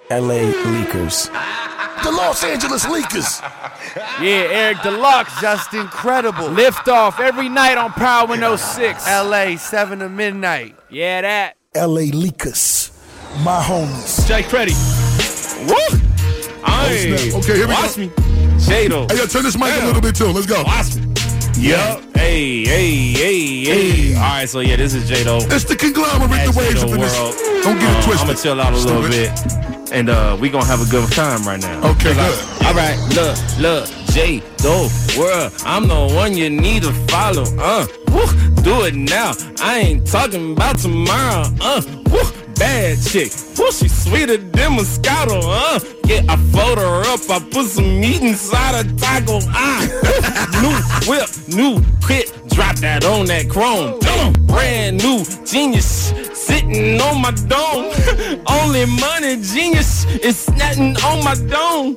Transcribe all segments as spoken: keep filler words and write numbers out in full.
L A Leakers. The Los Angeles Leakers. Yeah, Eric Deluxe, just incredible. Lift off every night on Power one oh six. L A, seven to midnight. Yeah, that. L A Leakers. My homies. Jay Creddy. Woo! Aye. Okay, here we Watch go. me. Jado. Hey, yo, turn this mic Damn. a little bit too. Let's go. Watch me. Yup. Hey, hey, hey, hey. All right, so yeah, this is Jado. It's the conglomerate, the waves of the this. world. Don't get it Um, twisted. I'm gonna chill out a little bit, and uh, we gonna have a good time right now. Okay, good. All right, look, look, Jado world. I'm the one you need to follow. Uh, woo, do it now. I ain't talking about tomorrow. Uh, woo. Bad chick, woo, she sweeter than Moscato, uh Yeah, I fold her up, I put some meat inside a taco, ah New whip, new hit, drop that on that chrome uh, Brand new genius, sitting on my dome Only money genius is snatting on my dome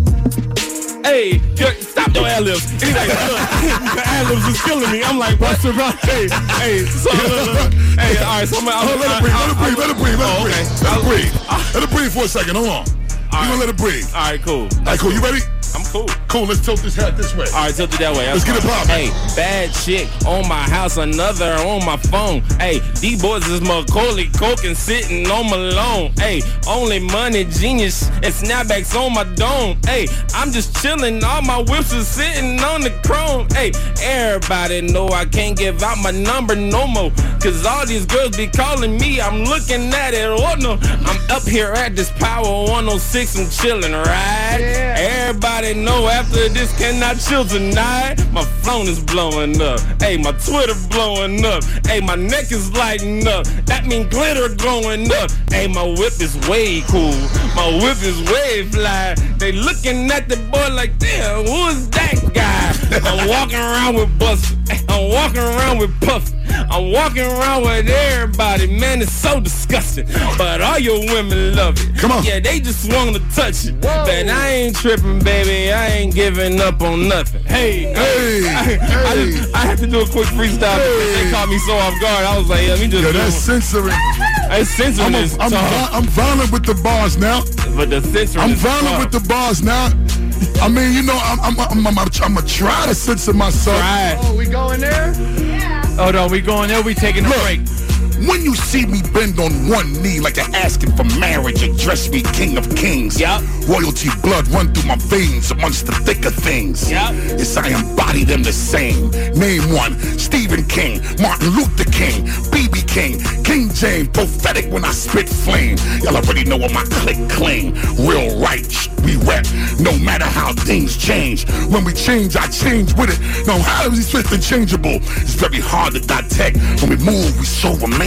Hey, stop your ad-libs. Anyway, look, the ad-libs is killing me. I'm like, what's around? Hey, hey, so, uh, hey, all right, so I'm Oh, let it breathe, let it breathe, let it breathe, let it Oh, breathe. okay. Let it breathe. Let it breathe for a second, hold on. We're gonna let it breathe. All right, cool. All right, cool, you ready? I'm cool. Cool, let's tilt this hat this way. All right, tilt it that way. Let's get it poppin'. Hey, bad chick on my house, another on my phone. Hey, these boys is Macaulay Culkin sitting on my lawn. Hey, only money genius and snapbacks on my dome. Hey, I'm just chilling, all my whips are sitting on the chrome. Hey, everybody know I can't give out my number no more. Cause all these girls be calling me, I'm looking at it, oh no. I'm up here at this Power one oh six, I'm chilling, right? Yeah. Everybody know after this cannot chill tonight. My phone is blowing up. Hey, my Twitter blowing up. Hey, my neck is lighting up. That mean glitter glowing up. Hey, my whip is way cool. My whip is way fly. They looking at the boy like, damn, who is that guy? I'm walking around with Buster. I'm walking around with Puff. I'm walking around with everybody. Man, it's so disgusting. But all your women love it. Come on. Yeah, they just want to touch it. Whoa. But I ain't tripping, baby. I ain't giving up on nothing. Hey, hey, I, hey. I, just, I had to do a quick freestyle hey. because they caught me so off guard. I was like, yeah, let me just Yo, do that's censoring. It's censoring. I'm, a, is I'm, vi- I'm violent with the bars now. But the censoring I'm is violent tough. with the bars now. I mean, you know, I'm I'm I'm, I'm, I'm, I'm gonna try to censor myself. Right. Oh, we going there? Yeah. Hold on, we going there. We taking a Look, break. When you see me bend on one knee like you're asking for marriage, address me king of kings. Yep. Royalty blood run through my veins amongst the thicker things. Yep. Yes, I embody them the same. Name one, Stephen King, Martin Luther King, B B King, King James, prophetic when I spit flame. Y'all already know what my clique claim. Real right, we rep, no matter how things change. When we change, I change with it. No, how is he swift and changeable? It's very hard to detect. When we move, we so remainable.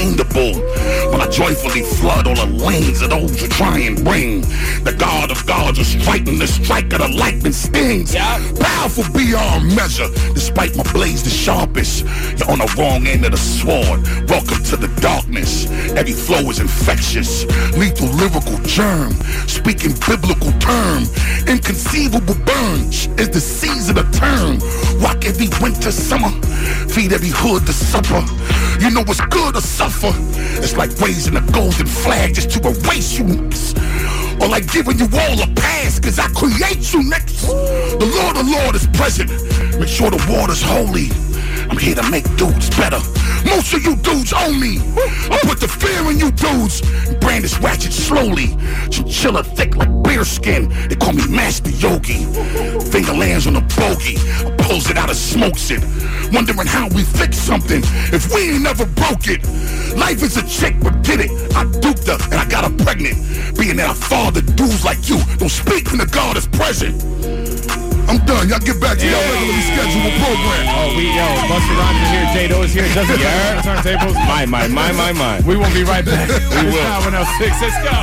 When I joyfully flood all the lanes of those who try and bring the God of gods is striking the strike of the lightning stings. Yep. Powerful beyond measure, despite my blaze the sharpest. You're on the wrong end of the sword. Welcome to the darkness. Every flow is infectious. Lethal lyrical germ. Speaking biblical term. Inconceivable burn is the season of turn. Rock every winter, summer. Feed every hood to supper. You know what's good or suffer. It's like raising a golden flag just to erase you niggas. Or like giving you all a pass cause I create you niggas. The Lord, the Lord is present. Make sure the water's holy. I'm here to make dudes better. Most of you dudes own me. I put the fear in you dudes and brandish ratchet slowly. Chinchilla thick like bear skin. They call me Master Yogi. Finger lands on a bogey. I pulls it out and smokes it. Wondering how we fix something if we ain't never broke it. Life is a chick, but get it. I duped her and I got her pregnant. Being that I fathered dudes like you don't speak when the God is present. I'm done. Y'all get back to your regularly scheduled program. Oh, we, yo, Busta Rhymes is here. Jado is here. Doesn't yeah. Turntables. My, my, my, my, my. We will be right back. We will. one oh six. Let's go.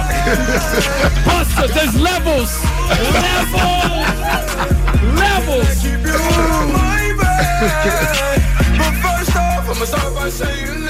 Busta, there's levels. Levels. Levels. But first off, I'ma start by saying